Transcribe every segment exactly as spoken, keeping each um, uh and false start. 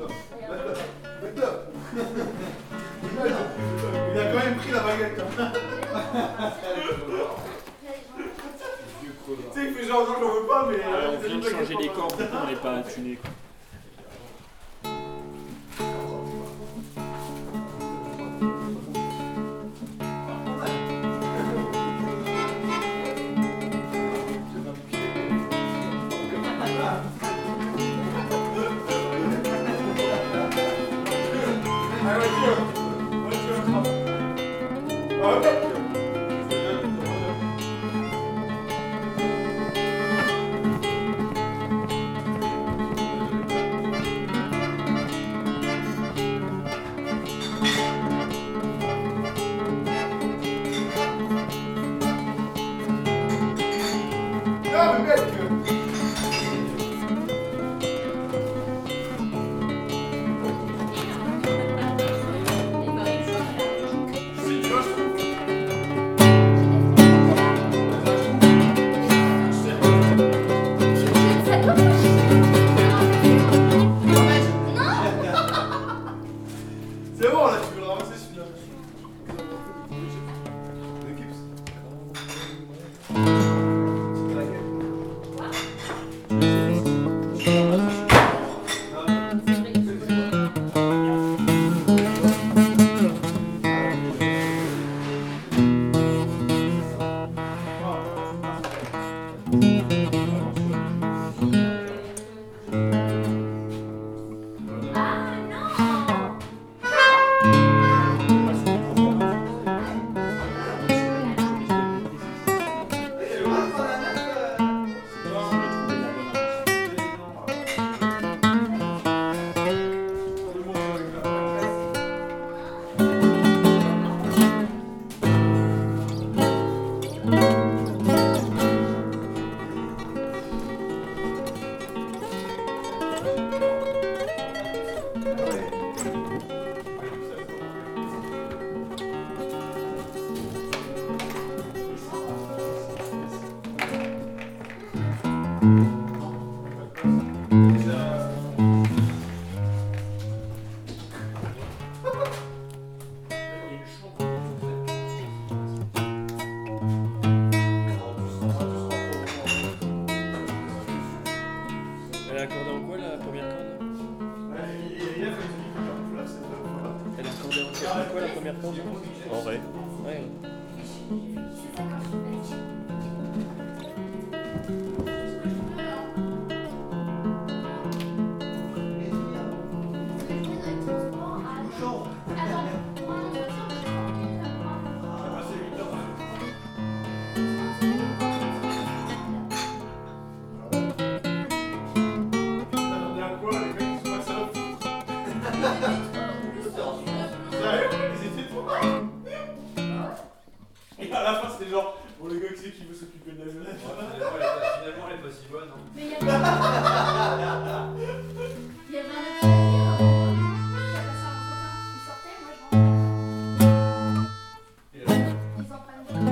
Il a quand même pris la baguette. Tu sais, il fait genre non, j'en veux pas, mais. Ah, on vient de changer les cordes, on n'est pas tuné. C'est bon là, tu veux le ramasser celui-là. Elle est accordée en quoi la première corde? Elle est accordée en quoi la première corde? En ré. Ouais. Et à la fin, c'était genre, bon, le gars qui sait qui veut s'occuper de la jeunesse. Finalement, elle est pas si bonne. Hein. Mais il y avait un il y avait un petit navire avant. Il a passé un entretien. Il sortait, moi je rentrais. Ils en prennent deux.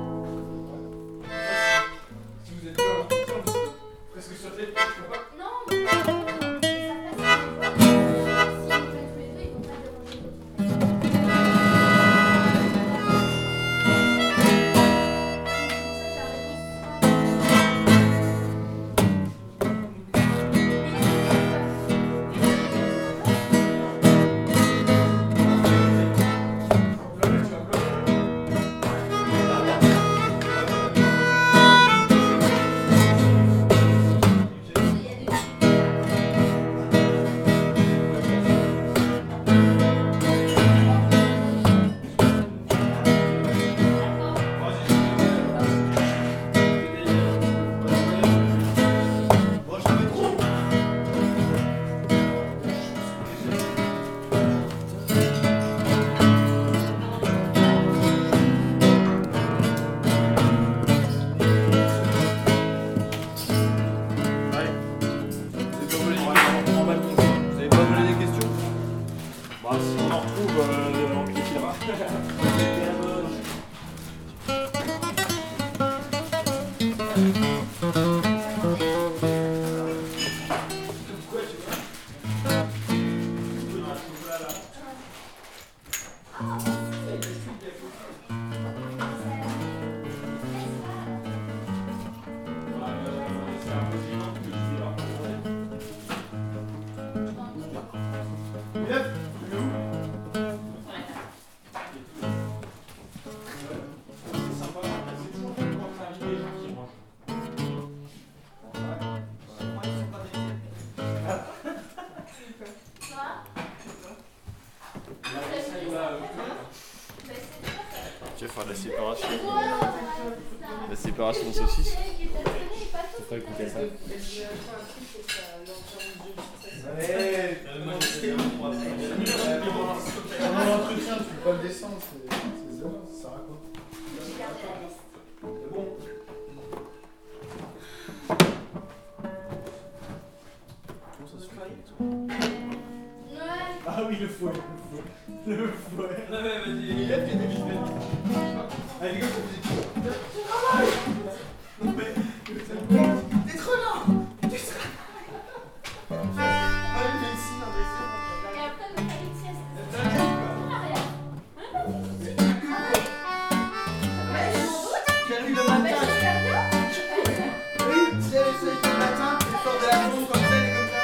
Si vous êtes pas presque sur tête, je peux pas. Non, mais ça passe à des fois. S'ils prennent tous les deux, ils vont pas déranger l'autre. Tu vas faire de la séparation. La séparation de saucisses. Faut pas écouter ça. Pendant l'entretien, tu peux pas le descendre, c'est zéro, ça sert à quoi? C'est bon. Comment ça se fait? Ah oui, le fouet, le fouet. Le fouet. Non mais vas-y. Il a fait des bisous. Allez, les gars, vous êtes t'es trop lent. T'es trop lent. Allez, mais ici, non, mais c'est Et après, le palais de sieste. J'arrive le matin. Oui, si elle essaye le matin, elle sort de la pompe comme ça, elle est comme ça.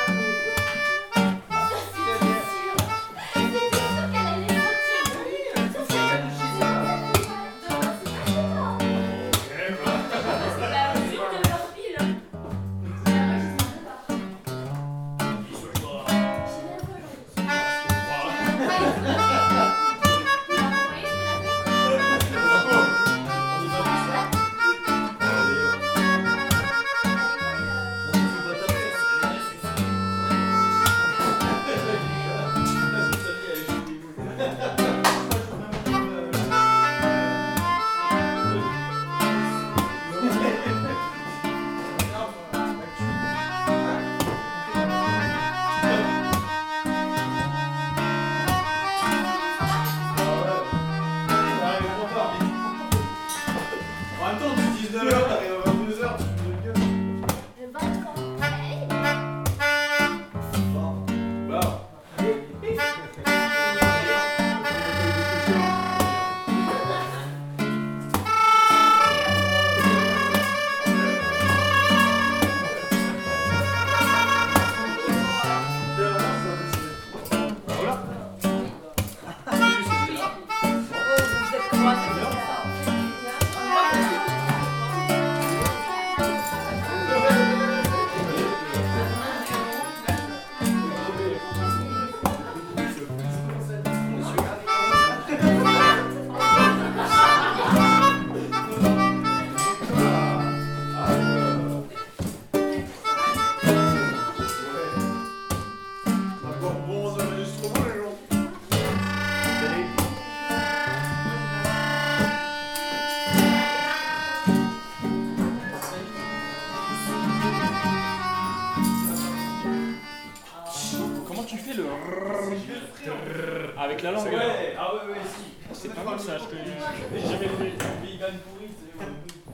Avec la langue. Ouais, ah ouais, ouais, si. C'est pas mal ça, je te le dis. J'ai jamais fait. Vegan pourri, c'est.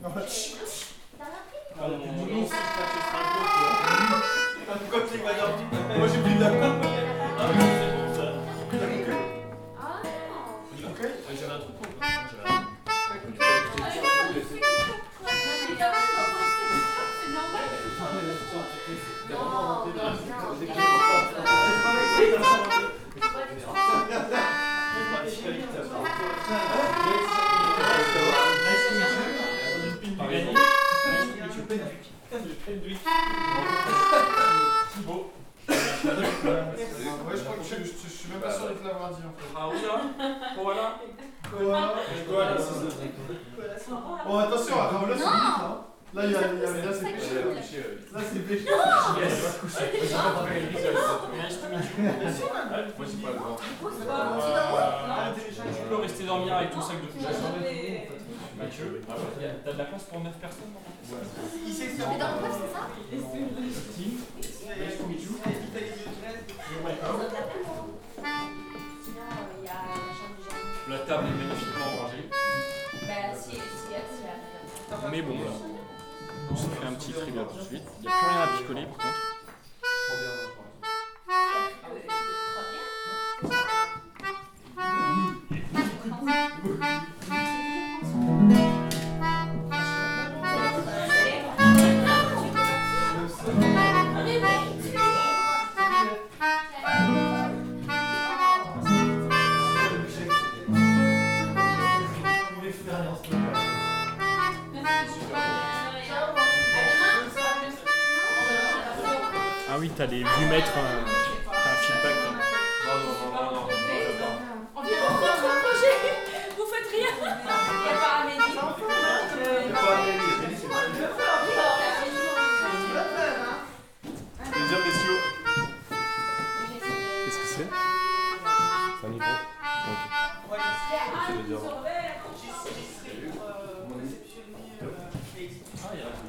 Ah non, non, non. Quand c'est pas dormi. Moi j'ai plus d'accord. Ah oui, c'est bon ça. Ah non. Ok. J'avais un truc pour toi. Thibaut. Ouais, je crois que je, je, je suis même pas sûr de te l'avoir dit en fait. Ah oui, là. Voilà. Voilà. Voilà, c'est ça. Bon, attention, alors là c'est vite, hein. Là, il y a, il y a, là c'est péché. Là c'est péché. Moi j'ai pas le droit. Tu peux rester dormir avec ton sac de couchage. Mathieu, t'as de la place pour neuf personnes? Il sait Mais dans le poste, c'est ça? La table est magnifiquement rangée. Bah, si, si, si. Mais bon, là, on se fait un petit trivia tout de suite. Il n'y a plus rien à picoler par contre. t'allais lui mettre un, un feedback. Non, non, non, non, non, On vient de votre projet. Vous faites rien. Il n'y a pas Amélie. Il n'y a pas Amélie, Amélie, c'est pas Je veux, je veux, hein. Je vais dire, messieurs. Qu'est-ce que c'est? C'est un micro? Ok. Je vais dire. Mon réceptionné. Ah, il y a